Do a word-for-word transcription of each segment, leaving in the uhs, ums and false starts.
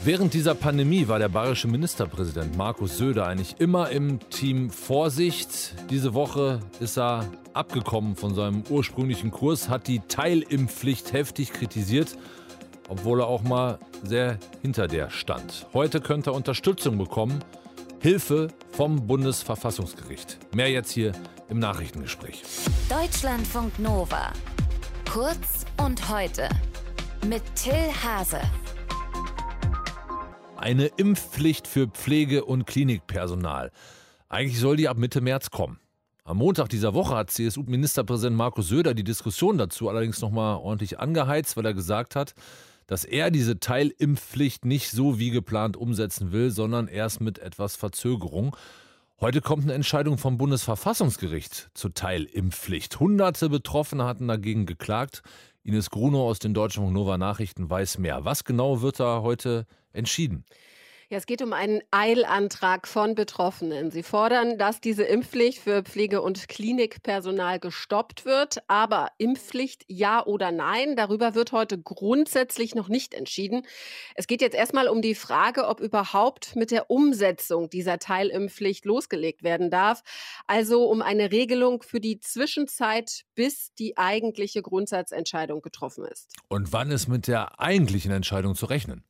Während dieser Pandemie war der bayerische Ministerpräsident Markus Söder eigentlich immer im Team Vorsicht. Diese Woche ist er abgekommen von seinem ursprünglichen Kurs, hat die Teilimpfpflicht heftig kritisiert, obwohl er auch mal sehr hinter der stand. Heute könnte er Unterstützung bekommen, Hilfe vom Bundesverfassungsgericht. Mehr jetzt hier im Nachrichtengespräch. Deutschlandfunk Nova. Kurz und heute mit Till Hase. Eine Impfpflicht für Pflege- und Klinikpersonal. Eigentlich soll die ab Mitte März kommen. Am Montag dieser Woche hat C S U-Ministerpräsident Markus Söder die Diskussion dazu allerdings nochmal ordentlich angeheizt, weil er gesagt hat, dass er diese Teilimpfpflicht nicht so wie geplant umsetzen will, sondern erst mit etwas Verzögerung. Heute kommt eine Entscheidung vom Bundesverfassungsgericht zur Teilimpfpflicht. Hunderte Betroffene hatten dagegen geklagt. Ines Grunow aus den Deutschlandfunk Nova Nachrichten weiß mehr. Was genau wird da heute entschieden? Ja, es geht um einen Eilantrag von Betroffenen. Sie fordern, dass diese Impfpflicht für Pflege- und Klinikpersonal gestoppt wird. Aber Impfpflicht ja oder nein, darüber wird heute grundsätzlich noch nicht entschieden. Es geht jetzt erstmal um die Frage, ob überhaupt mit der Umsetzung dieser Teilimpfpflicht losgelegt werden darf. Also um eine Regelung für die Zwischenzeit, bis die eigentliche Grundsatzentscheidung getroffen ist. Und wann ist mit der eigentlichen Entscheidung zu rechnen?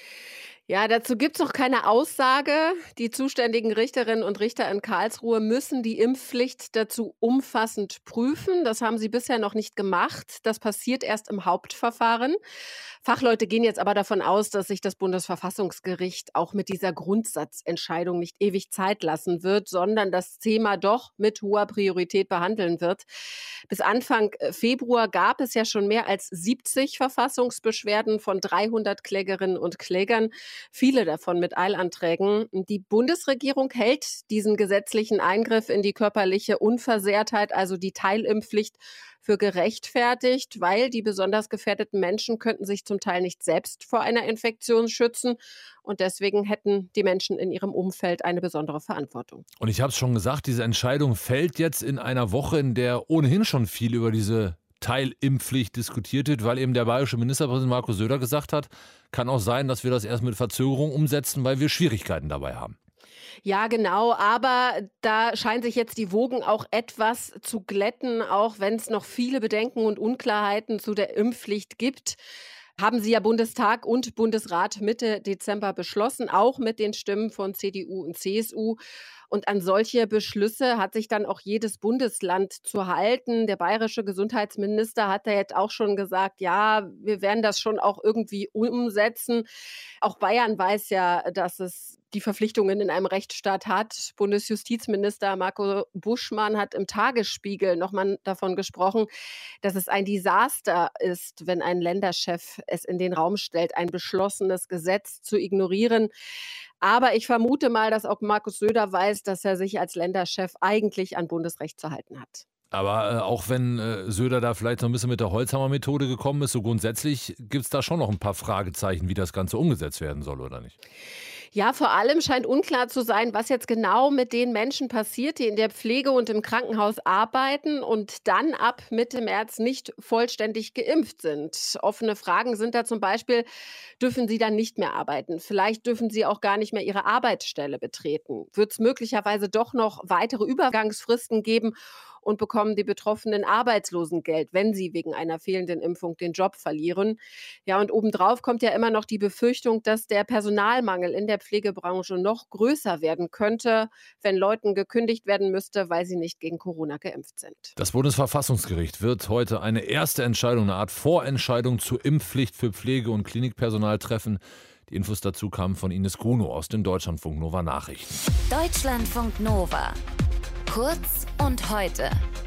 Ja, dazu gibt es noch keine Aussage. Die zuständigen Richterinnen und Richter in Karlsruhe müssen die Impfpflicht dazu umfassend prüfen. Das haben sie bisher noch nicht gemacht. Das passiert erst im Hauptverfahren. Fachleute gehen jetzt aber davon aus, dass sich das Bundesverfassungsgericht auch mit dieser Grundsatzentscheidung nicht ewig Zeit lassen wird, sondern das Thema doch mit hoher Priorität behandeln wird. Bis Anfang Februar gab es ja schon mehr als siebzig Verfassungsbeschwerden von dreihundert Klägerinnen und Klägern. Viele davon mit Eilanträgen. Die Bundesregierung hält diesen gesetzlichen Eingriff in die körperliche Unversehrtheit, also die Teilimpfpflicht, für gerechtfertigt, weil die besonders gefährdeten Menschen könnten sich zum Teil nicht selbst vor einer Infektion schützen. Und deswegen hätten die Menschen in ihrem Umfeld eine besondere Verantwortung. Und ich habe es schon gesagt, diese Entscheidung fällt jetzt in einer Woche, in der ohnehin schon viel über diese Teilimpfpflicht diskutiert wird, weil eben der bayerische Ministerpräsident Markus Söder gesagt hat, kann auch sein, dass wir das erst mit Verzögerung umsetzen, weil wir Schwierigkeiten dabei haben. Ja, genau, aber da scheinen sich jetzt die Wogen auch etwas zu glätten, auch wenn es noch viele Bedenken und Unklarheiten zu der Impfpflicht gibt. Haben sie ja Bundestag und Bundesrat Mitte Dezember beschlossen, auch mit den Stimmen von C D U und C S U. Und an solche Beschlüsse hat sich dann auch jedes Bundesland zu halten. Der bayerische Gesundheitsminister hat da jetzt auch schon gesagt, ja, wir werden das schon auch irgendwie umsetzen. Auch Bayern weiß ja, dass es die Verpflichtungen in einem Rechtsstaat hat. Bundesjustizminister Marco Buschmann hat im Tagesspiegel nochmal davon gesprochen, dass es ein Desaster ist, wenn ein Länderchef es in den Raum stellt, ein beschlossenes Gesetz zu ignorieren. Aber ich vermute mal, dass auch Markus Söder weiß, dass er sich als Länderchef eigentlich an Bundesrecht zu halten hat. Aber äh, auch wenn äh, Söder da vielleicht so ein bisschen mit der Holzhammer-Methode gekommen ist, so grundsätzlich gibt es da schon noch ein paar Fragezeichen, wie das Ganze umgesetzt werden soll, oder nicht? Ja, vor allem scheint unklar zu sein, was jetzt genau mit den Menschen passiert, die in der Pflege und im Krankenhaus arbeiten und dann ab Mitte März nicht vollständig geimpft sind. Offene Fragen sind da zum Beispiel, dürfen sie dann nicht mehr arbeiten? Vielleicht dürfen sie auch gar nicht mehr ihre Arbeitsstelle betreten. Wird es möglicherweise doch noch weitere Übergangsfristen geben? Und bekommen die Betroffenen Arbeitslosengeld, wenn sie wegen einer fehlenden Impfung den Job verlieren. Ja, und obendrauf kommt ja immer noch die Befürchtung, dass der Personalmangel in der Pflegebranche noch größer werden könnte, wenn Leuten gekündigt werden müsste, weil sie nicht gegen Corona geimpft sind. Das Bundesverfassungsgericht wird heute eine erste Entscheidung, eine Art Vorentscheidung zur Impfpflicht für Pflege- und Klinikpersonal treffen. Die Infos dazu kamen von Ines Grunow aus den Deutschlandfunk Nova Nachrichten. Deutschlandfunk Nova. Kurz und heute